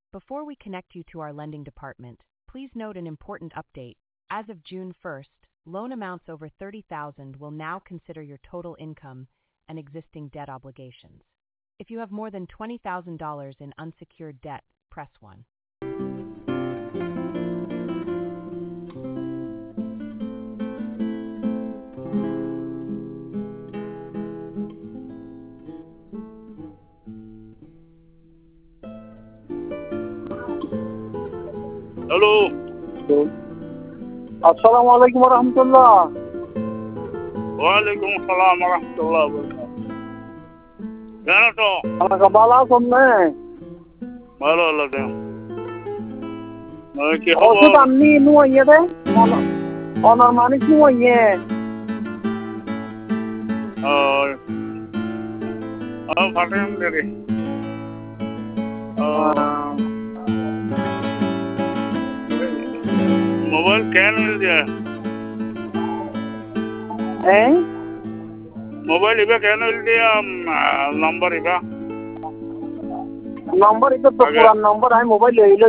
Before we connect you to our lending department, please note an important update. As of June 1st, loan amounts over $30,000 will now consider your total income and existing debt obligations. If you have more than $20,000 in unsecured debt, press 1. Hello, আসসালামু আলাইকুম রহমতুল্লাহ। ওয়ালাইকুম আসসালাম রহমতুল্লাহ। কেন তো আমাকে ভালো আছেন না? ভালো লাগে কি ওষুধ আননি নুয়ে দে অনার মানিক নুয়ে ফাটেন দেরি मोबाइल क्या मिल गया मोबाइल इबा क्या मिल गया नंबर इबा तो पुराना नंबर है मोबाइल ले लो